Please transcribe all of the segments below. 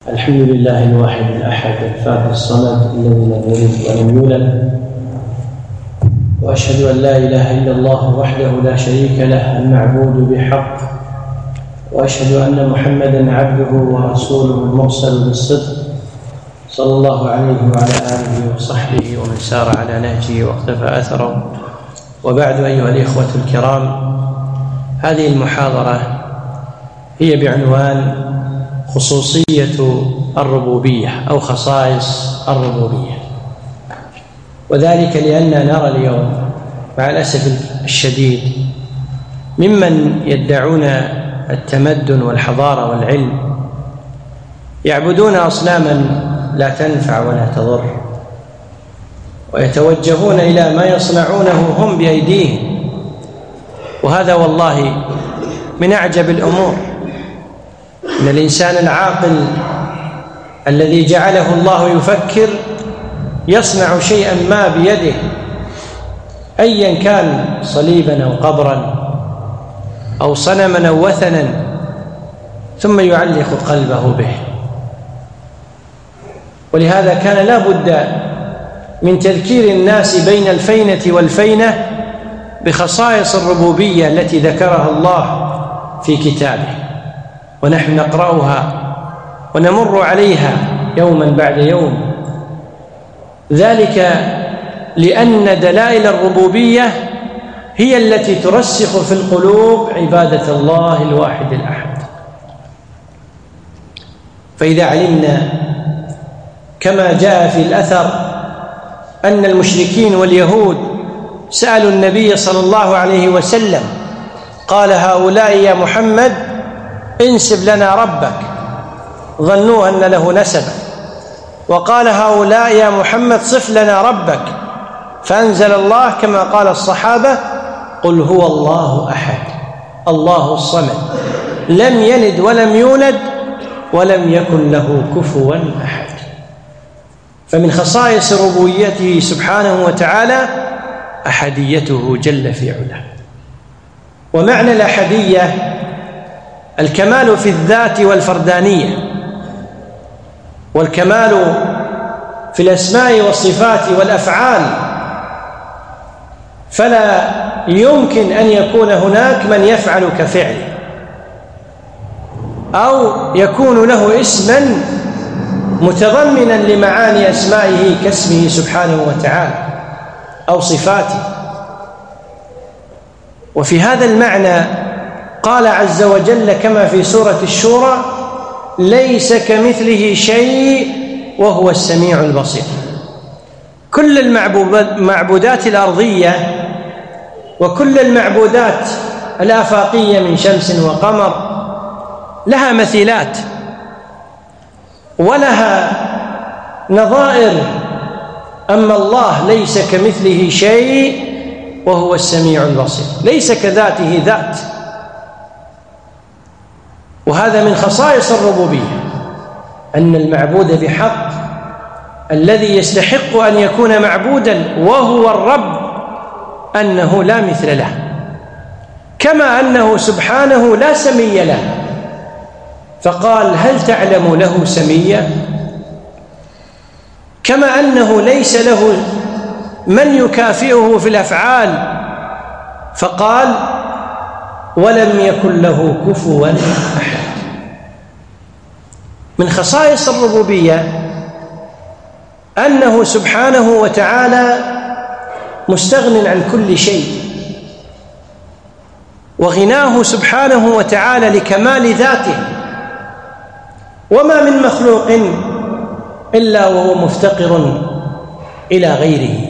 الحمد لله الواحد الأحد الفرد الصمد الذي لم يلد ولم يولد، وأشهد أن لا إله إلا الله وحده لا شريك له المعبود بحق، وأشهد أن محمدًا عبده ورسوله المرسل بالصدق صلى الله عليه وعلى آله وصحبه ومن سار على نهجه واقتفى أثره. وبعد، أيها الإخوة الكرام، هذه المحاضرة هي بعنوان خصوصية الربوبية أو خصائص الربوبية، وذلك لأننا نرى اليوم مع الأسف الشديد ممن يدعون التمدن والحضارة والعلم يعبدون أصناماً لا تنفع ولا تضر، ويتوجهون إلى ما يصنعونه هم بأيديهم، وهذا والله من أعجب الأمور. إن الإنسان العاقل الذي جعله الله يفكر يصنع شيئا ما بيده، أيا كان صليبا أو قبرا أو صنما أو وثنا، ثم يعلق قلبه به. ولهذا كان لا بد من تذكير الناس بين الفينة والفينة بخصائص الربوبية التي ذكرها الله في كتابه، ونحن نقرأها ونمر عليها يوما بعد يوم، ذلك لأن دلائل الربوبية هي التي ترسخ في القلوب عبادة الله الواحد الأحد. فإذا علمنا كما جاء في الأثر أن المشركين واليهود سألوا النبي صلى الله عليه وسلم، قال هؤلاء يا محمد انسب لنا ربك، ظنوا أن له نسبا، وقال هؤلاء يا محمد صف لنا ربك، فأنزل الله كما قال الصحابة قل هو الله أحد الله الصمد لم يلد ولم يولد ولم يكن له كفوا أحد. فمن خصائص ربوبيته سبحانه وتعالى أحديته جل في علاه. ومعنى الأحدية الكمال في الذات والفردانية، والكمال في الأسماء والصفات والأفعال، فلا يمكن أن يكون هناك من يفعل كفعله أو يكون له اسما متضمنا لمعاني أسمائه كاسمه سبحانه وتعالى أو صفاته. وفي هذا المعنى قال عز وجل كما في سورة الشورى ليس كمثله شيء وهو السميع البصير. كل المعبودات الأرضية وكل المعبودات الآفاقية من شمس وقمر لها مثيلات ولها نظائر، أما الله ليس كمثله شيء وهو السميع البصير، ليس كذاته ذات. وهذا من خصائص الربوبية، أن المعبود بحق الذي يستحق أن يكون معبودا وهو الرب أنه لا مثل له، كما أنه سبحانه لا سمي له، فقال هل تعلم له سميا؟ كما أنه ليس له من يكافئه في الأفعال، فقال ولم يكن له كفوا أحد. من خصائص الربوبية أنه سبحانه وتعالى مستغن عن كل شيء، وغناه سبحانه وتعالى لكمال ذاته، وما من مخلوق إلا وهو مفتقر إلى غيره.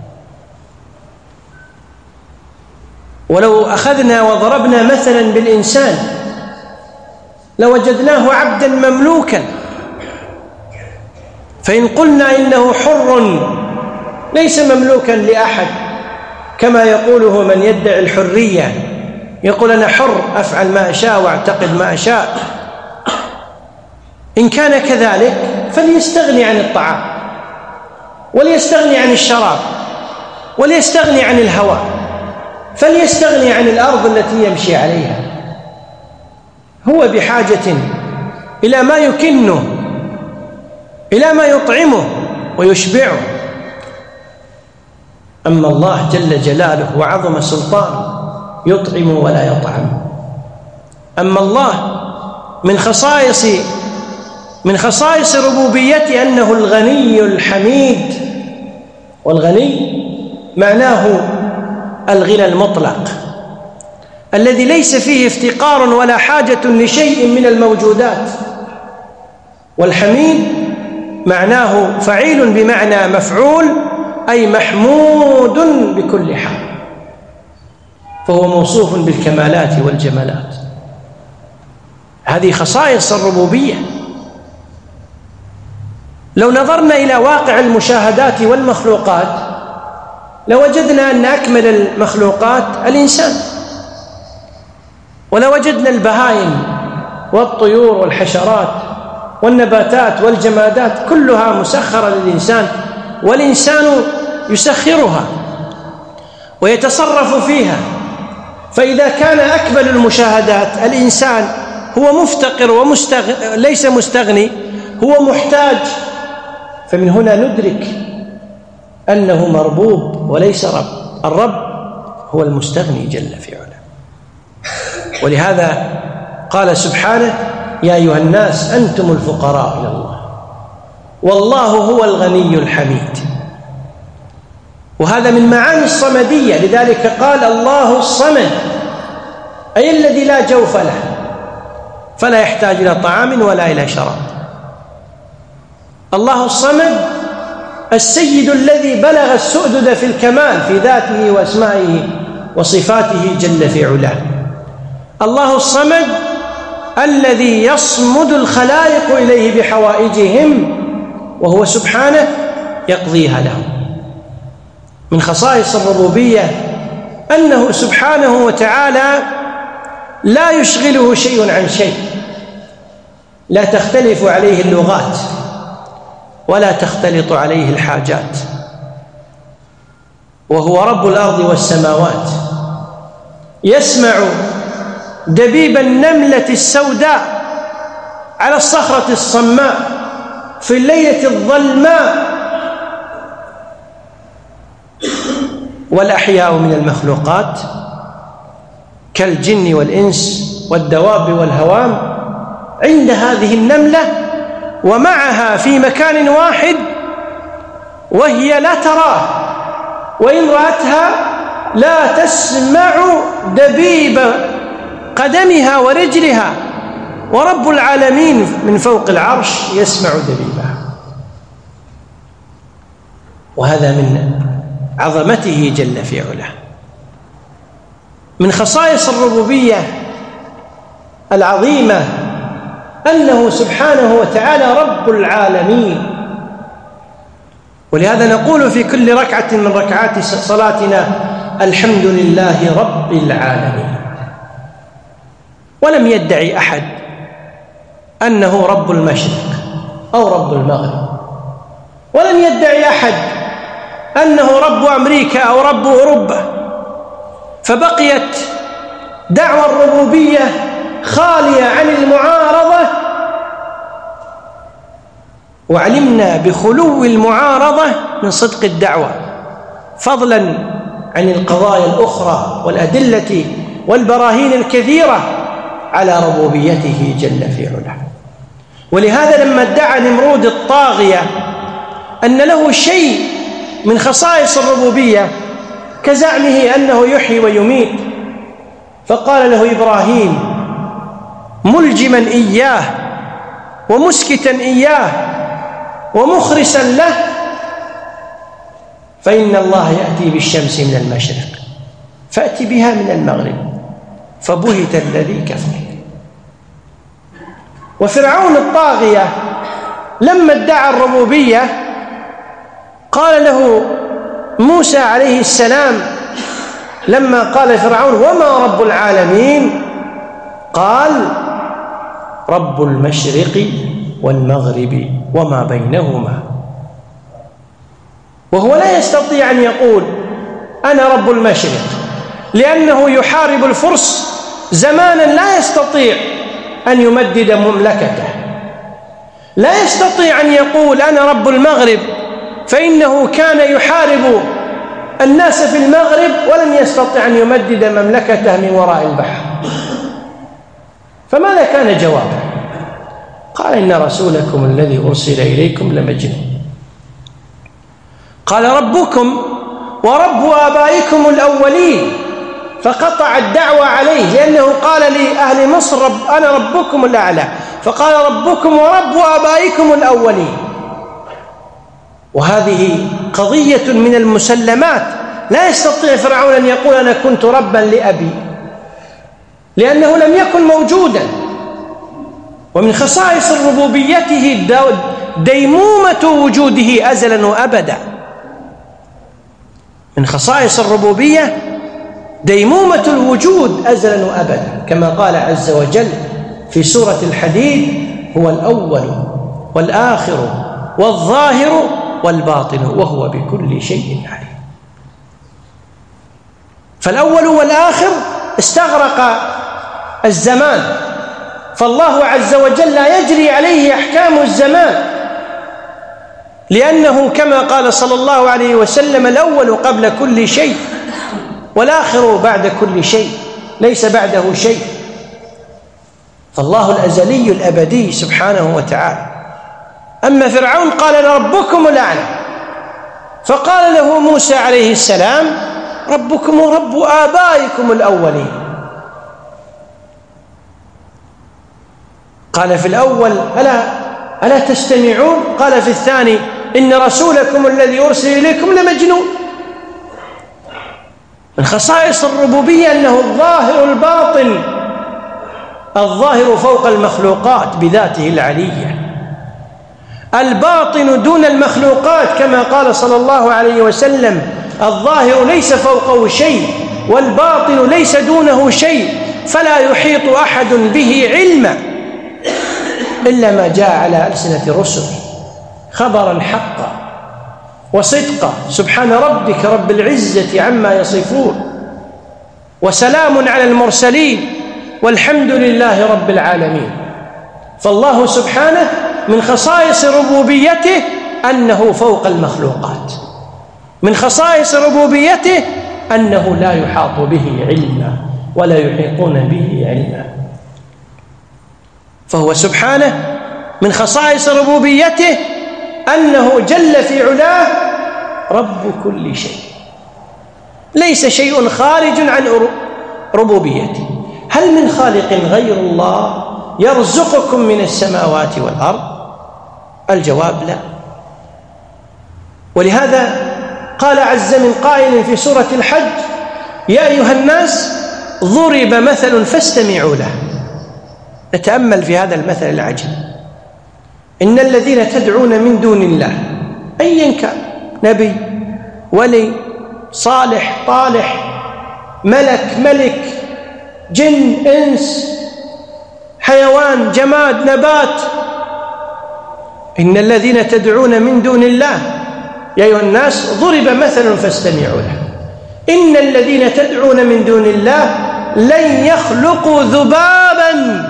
ولو أخذنا وضربنا مثلا بالإنسان لوجدناه عبدا مملوكا، فإن قلنا إنه حر ليس مملوكا لأحد كما يقوله من يدعي الحرية، يقول أنا حر أفعل ما أشاء وأعتقد ما أشاء. إن كان كذلك فليستغني عن الطعام، وليستغني عن الشراب، وليستغني عن الهواء، فليستغني عن الأرض التي يمشي عليها. هو بحاجة إلى ما يكنه إلى ما يطعمه ويشبعه. أما الله جل جلاله وعظم سلطانه يطعم ولا يطعم. أما الله من خصائص ربوبيته أنه الغني الحميد، والغني معناه الغنى المطلق الذي ليس فيه افتقار ولا حاجة لشيء من الموجودات، والحميد معناه فعيل بمعنى مفعول، أي محمود بكل حال، فهو موصوف بالكمالات والجمالات. هذه خصائص الربوبية. لو نظرنا إلى واقع المشاهدات والمخلوقات لوجدنا أن أكمل المخلوقات الإنسان، ولوجدنا البهائم والطيور والحشرات والنباتات والجمادات كلها مسخرة للإنسان، والإنسان يسخرها ويتصرف فيها. فإذا كان أكمل المشاهدات الإنسان هو مفتقر ليس مستغني، هو محتاج، فمن هنا ندرك أنه مربوب وليس رب. الرب هو المستغني جل في علاه. ولهذا قال سبحانه: يا أيها الناس أنتم الفقراء إلى الله والله هو الغني الحميد. وهذا من معاني الصمدية، لذلك قال الله الصمد، أي الذي لا جوف له، فلا يحتاج إلى طعام ولا إلى شراب. الله الصمد السيد الذي بلغ السؤدد في الكمال في ذاته وأسمائه وصفاته جل في علاه. الله الصمد الذي يصمد الخلائق إليه بحوائجهم وهو سبحانه يقضيها لهم. من خصائص الربوبية أنه سبحانه وتعالى لا يشغله شيء عن شيء، لا تختلف عليه اللغات ولا تختلط عليه الحاجات، وهو رب الأرض والسماوات. يسمع دبيب النملة السوداء على الصخرة الصماء في الليلة الظلماء. والأحياء من المخلوقات كالجن والإنس والدواب والهوام عند هذه النملة ومعها في مكان واحد، وهي لا تراه، وإن رأتها لا تسمع دبيب قدمها ورجلها، ورب العالمين من فوق العرش يسمع دبيبها. وهذا من عظمته جل في علاه. من خصائص الربوبية العظيمة أنه سبحانه وتعالى رب العالمين. ولهذا نقول في كل ركعة من ركعات صلاتنا: الحمد لله رب العالمين. ولم يدعي أحد أنه رب المشرق أو رب المغرب، ولم يدعي أحد أنه رب أمريكا أو رب أوروبا، فبقيت دعوى الربوبية خالية عن المعارضة، وعلمنا بخلو المعارضة من صدق الدعوة، فضلا عن القضايا الأخرى والأدلة والبراهين الكثيرة على ربوبيته جل في علاه. ولهذا لما ادعى نمرود الطاغية أن له شيء من خصائص الربوبية كزعمه أنه يحيي ويميت، فقال له إبراهيم ملجما إياه ومسكتا إياه ومخرسا له: فإن الله يأتي بالشمس من المشرق فأتي بها من المغرب فبهت الذي كفر. وفرعون الطاغية لما ادعى الربوبية قال له موسى عليه السلام لما قال فرعون: وما رب العالمين؟ قال: رب المشرق والمغرب وما بينهما. وهو لا يستطيع أن يقول أنا رب المشرق، لأنه يحارب الفرس زمانا لا يستطيع أن يمدد مملكته، لا يستطيع أن يقول أنا رب المغرب، فإنه كان يحارب الناس في المغرب ولم يستطع أن يمدد مملكته من وراء البحر. فماذا كان جوابه؟ قال إن رسولكم الذي أرسل إليكم لمجنون. قال ربكم ورب آبائكم الأولين، فقطع الدعوة عليه، لأنه قال لأهل مصر أنا ربكم الأعلى، فقال ربكم ورب آبائكم الأولين. وهذه قضية من المسلمات، لا يستطيع فرعون أن يقول أنا كنت ربا لأبي، لأنه لم يكن موجودا. ومن خصائص ربوبيته ديمومة وجوده أزلا وأبدا. من خصائص الربوبية ديمومة الوجود أزلا وأبدا، كما قال عز وجل في سورة الحديد: هو الأول والآخر والظاهر والباطن وهو بكل شيء عليم. فالأول والآخر استغرق الزمان، فالله عز وجل لا يجري عليه أحكام الزمان، لأنه كما قال صلى الله عليه وسلم: الأول قبل كل شيء والآخر بعد كل شيء، ليس بعده شيء. فالله الأزلي الأبدي سبحانه وتعالى. أما فرعون قال ربكم الأعلى، فقال له موسى عليه السلام: ربكم ورب آبائكم الأولين. قال في الأول: ألا تستمعون؟ قال في الثاني: إن رسولكم الذي أرسل إليكم لمجنون. من خصائص الربوبية أنه الظاهر الباطن، الظاهر فوق المخلوقات بذاته العلية، الباطن دون المخلوقات، كما قال صلى الله عليه وسلم: الظاهر ليس فوقه شيء والباطن ليس دونه شيء، فلا يحيط أحد به علما إلا ما جاء على ألسنة رسل خبرا حقا وصدقا. سبحان ربك رب العزة عما يصفون، وسلام على المرسلين، والحمد لله رب العالمين. فالله سبحانه من خصائص ربوبيته أنه فوق المخلوقات، من خصائص ربوبيته أنه لا يحاط به علما ولا يحيطون به علما. فهو سبحانه من خصائص ربوبيته أنه جل في علاه رب كل شيء، ليس شيء خارج عن ربوبيته. هل من خالق غير الله يرزقكم من السماوات والأرض؟ الجواب لا. ولهذا قال عز من قائل في سورة الحج: يا أيها الناس ضرب مثل فاستمعوا له. نتأمل في هذا المثل العجيب: إن الذين تدعون من دون الله أيا كان، نبي، ولي، صالح، طالح، ملك، جن، إنس، حيوان، جماد، نبات، إن الذين تدعون من دون الله يا أيها الناس ضرب مثل فاستمعوا له. إن الذين تدعون من دون الله لن يخلقوا ذبابا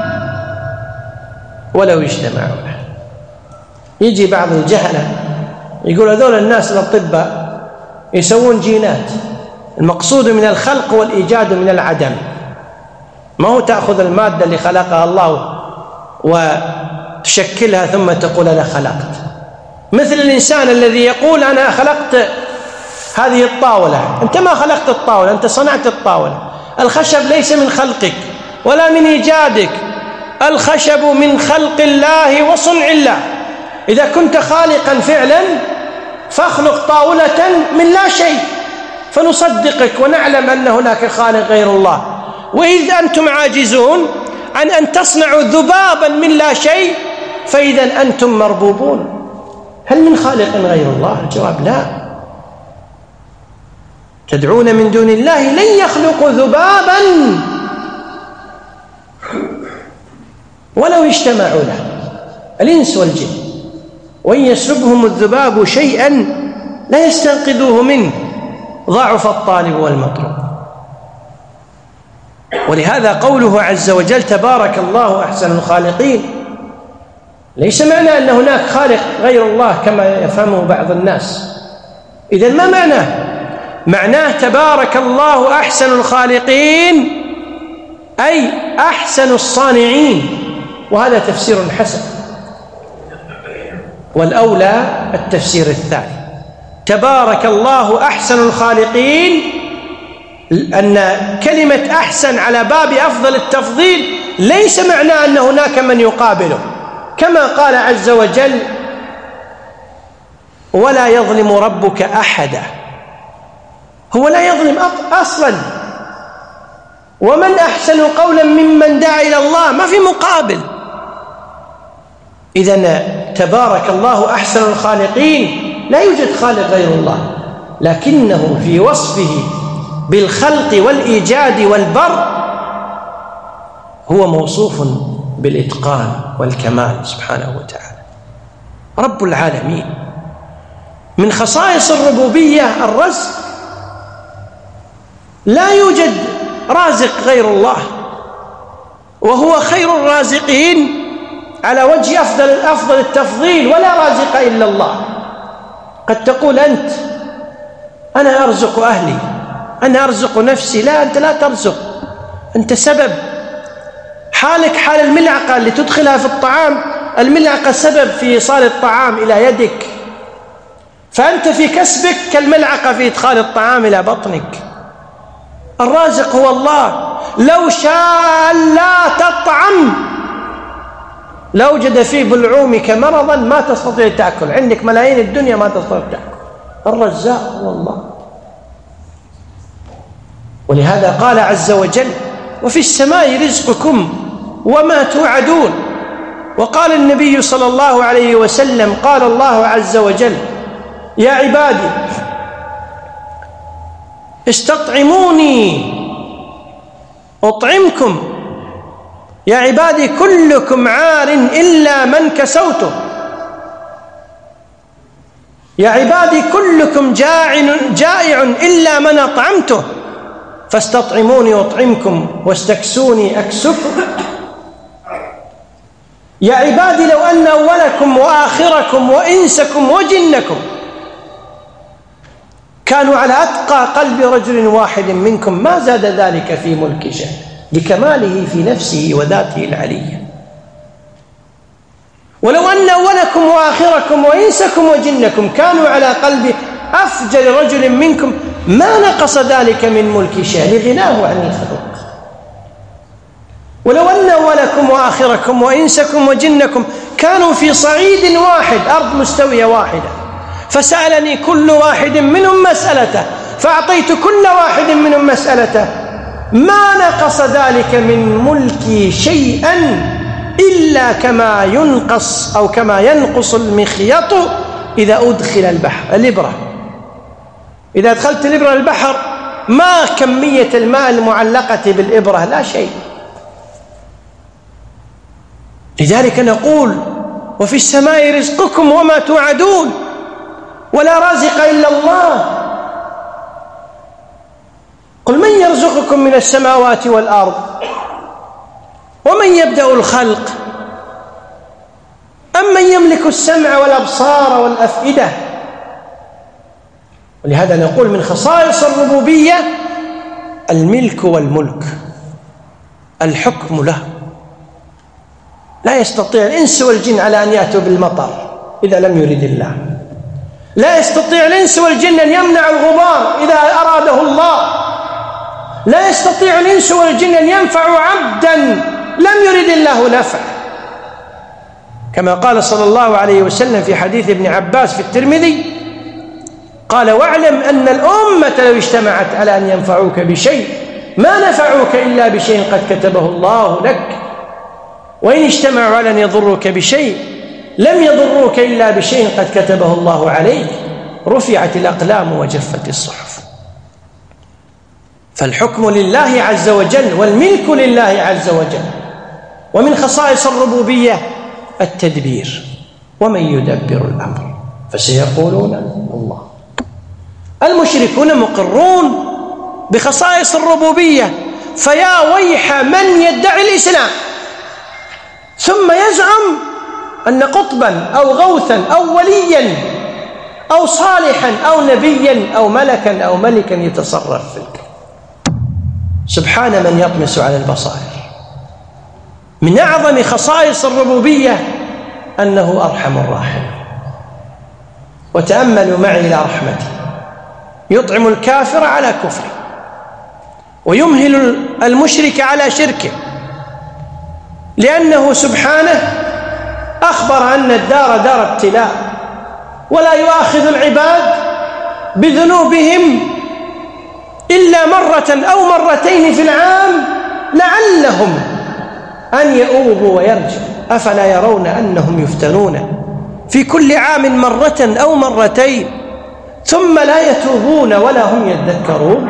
ولو اجتمعوا له. يجي بعض الجهلة يقول هذول الناس الأطباء يسوون جينات، المقصود من الخلق والإيجاد من العدم، ما هو تأخذ المادة اللي خلقها الله وتشكلها ثم تقول أنا خلقت. مثل الإنسان الذي يقول أنا خلقت هذه الطاولة، أنت ما خلقت الطاولة، أنت صنعت الطاولة. الخشب ليس من خلقك ولا من إيجادك، الخشب من خلق الله وصنع الله. إذا كنت خالقا فعلا فاخلق طاولة من لا شيء فنصدقك ونعلم أن هناك خالق غير الله. وإذ أنتم عاجزون عن أن تصنعوا ذبابا من لا شيء فإذا أنتم مربوبون. هل من خالق غير الله؟ الجواب لا. تدعون من دون الله لن يخلقوا ذبابا ولو اجتمعوا له، الإنس والجن، وإن يسلبهم الذباب شيئا لا يستنقذوه منه، ضعف الطالب والمطلوب. ولهذا قوله عز وجل تبارك الله أحسن الخالقين ليس معنى أن هناك خالق غير الله كما يفهمه بعض الناس. إذن ما معناه؟ معناه تبارك الله أحسن الخالقين، أي أحسن الصانعين، وهذا تفسير حسن. والأولى التفسير الثاني، تبارك الله أحسن الخالقين، أن كلمة أحسن على باب أفضل التفضيل ليس معناه أن هناك من يقابله، كما قال عز وجل: ولا يظلم ربك أحدا. هو لا يظلم أصلا، ومن أحسن قولا ممن دعا إلى الله، ما في مقابل. إذن تبارك الله أحسن الخالقين، لا يوجد خالق غير الله، لكنه في وصفه بالخلق والإيجاد والبر هو موصوف بالإتقان والكمال سبحانه وتعالى. رب العالمين. من خصائص الربوبية الرزق، لا يوجد رازق غير الله، وهو خير الرازقين على وجه أفضل التفضيل، ولا رازق إلا الله. قد تقول أنت: أنا أرزق أهلي، أنا أرزق نفسي. لا، أنت لا ترزق، أنت سبب. حالك حال الملعقة اللي تدخلها في الطعام، الملعقة سبب في إيصال الطعام إلى يدك، فأنت في كسبك كالملعقة في إدخال الطعام إلى بطنك. الرازق هو الله. لو شاء لا تطعم لوجد في بلعومك مرضا ما تستطيع تأكل، عندك ملايين الدنيا ما تستطيع تأكل. الرزاق هو الله. ولهذا قال عز وجل: وفي السماء رزقكم وما توعدون. وقال النبي صلى الله عليه وسلم: قال الله عز وجل: يا عبادي استطعموني أطعمكم، يا عبادي كلكم عار إلا من كسوته، يا عبادي كلكم جائع إلا من أطعمته، فاستطعموني أطعمكم واستكسوني أكسكم. يا عبادي لو أن أولكم وآخركم وإنسكم وجنكم كانوا على أتقى قلب رجل واحد منكم ما زاد ذلك في ملك شيء، لكماله في نفسه وذاته العلية. ولو أن أولكم وآخركم وإنسكم وجنكم كانوا على قلب أفجر رجل منكم ما نقص ذلك من ملك شيء، لغناه عن الخلق. ولو أن أولكم وآخركم وإنسكم وجنكم كانوا في صعيد واحد، أرض مستوية واحدة، فسألني كل واحد منهم مسألته فأعطيت كل واحد منهم مسألته، ما نقص ذلك من ملكي شيئا إلا كما ينقص أو كما ينقص المخيط إذا أدخل البحر. الإبرة إذا أدخلت الإبرة البحر ما كمية الماء المعلقة بالإبرة؟ لا شيء. لذلك نقول: وفي السماء رزقكم وما توعدون، ولا رازق إلا الله. قل من يرزقكم من السماوات والأرض ومن يبدأ الخلق أمن يملك السمع والأبصار والأفئدة. ولهذا نقول من خصائص الربوبية الملك والملك، الحكم له. لا يستطيع الإنس والجن على أن يأتوا بالمطر إذا لم يرد الله، لا يستطيع الإنس والجن أن يمنع الغبار إذا أراده الله، لا يستطيع الإنس والجن أن ينفعوا عبدا لم يرد الله نفعه، كما قال صلى الله عليه وسلم في حديث ابن عباس في الترمذي قال: واعلم أن الأمة لو اجتمعت على أن ينفعوك بشيء ما نفعوك إلا بشيء قد كتبه الله لك، وإن اجتمعوا على أن يضروك بشيء لم يضروك إلا بشيء قد كتبه الله عليك، رفعت الأقلام وجفت الصحف. فالحكم لله عز وجل والملك لله عز وجل. ومن خصائص الربوبية التدبير: ومن يدبر الأمر فسيقولون الله. المشركون مقرون بخصائص الربوبية، فيا ويح من يدعي الإسلام ثم يزعم أن قطبا أو غوثا أو وليا أو صالحا أو نبيا أو ملكا أو ملكا يتصرف في الكون. سبحان من يطمس على البصائر. من أعظم خصائص الربوبية أنه أرحم الراحمين. وتأملوا معي إلى رحمته، يطعم الكافر على كفره ويمهل المشرك على شركه، لأنه سبحانه أخبر أن الدار دار ابتلاء، ولا يؤاخذ العباد بذنوبهم إلا مرة أو مرتين في العام لعلهم أن يؤوبوا ويرجعوا. أفلا يرون أنهم يفتنون في كل عام مرة أو مرتين ثم لا يتوبون ولا هم يذكرون؟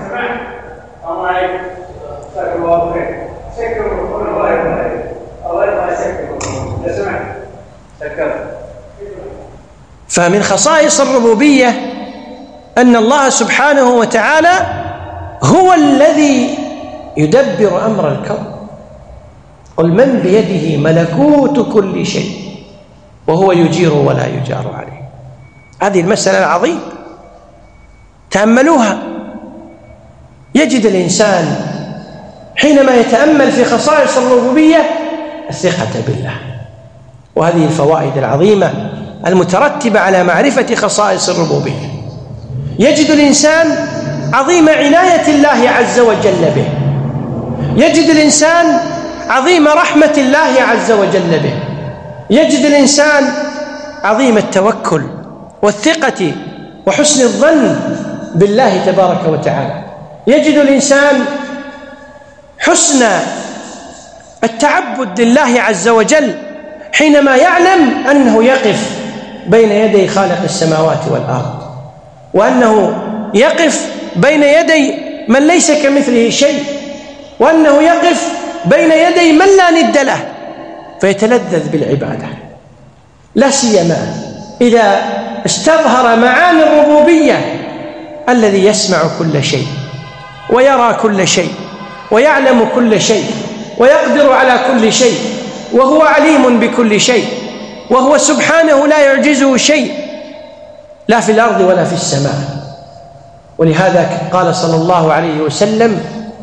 فمن خصائص الربوبية أن الله سبحانه وتعالى هو الذي يدبر أمر الكون. قل من بيده ملكوت كل شيء وهو يجير ولا يجار عليه. هذه المسألة العظيمة تأملوها. يجد الإنسان حينما يتأمل في خصائص الربوبية الثقة بالله، وهذه الفوائد العظيمة المترتبة على معرفة خصائص الربوبية. يجد الإنسان عظيم عناية الله عز وجل به، يجد الإنسان عظيم رحمة الله عز وجل به، يجد الإنسان عظيم التوكل والثقة وحسن الظن بالله تبارك وتعالى، يجد الإنسان حسن التعبد لله عز وجل حينما يعلم أنه يقف بين يدي خالق السماوات والأرض، وأنه يقف بين يدي من ليس كمثله شيء، وأنه يقف بين يدي من لا ند له، فيتلذذ بالعبادة، لا سيما إذا استظهر معاني الربوبية الذي يسمع كل شيء ويرى كل شيء ويعلم كل شيء ويقدر على كل شيء وهو عليم بكل شيء، وهو سبحانه لا يعجزه شيء لا في الأرض ولا في السماء. ولهذا قال صلى الله عليه وسلم: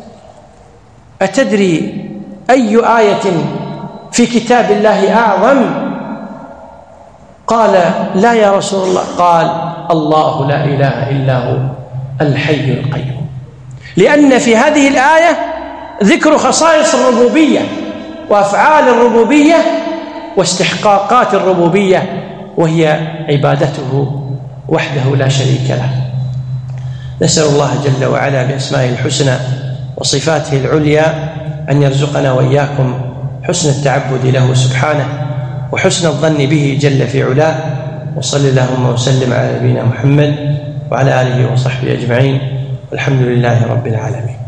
أتدري أي آية في كتاب الله أعظم؟ قال: لا يا رسول الله. قال: الله لا إله إلا هو الحي القيوم. لأن في هذه الآية ذكر خصائص الربوبية وأفعال الربوبية واستحقاقات الربوبية، وهي عبادته وحده لا شريك له. نسأل الله جل وعلا بأسمائه الحسنى وصفاته العليا أن يرزقنا وإياكم حسن التعبد له سبحانه وحسن الظن به جل في علاه. وصل اللهم وسلم على نبينا محمد وعلى آله وصحبه أجمعين، والحمد لله رب العالمين.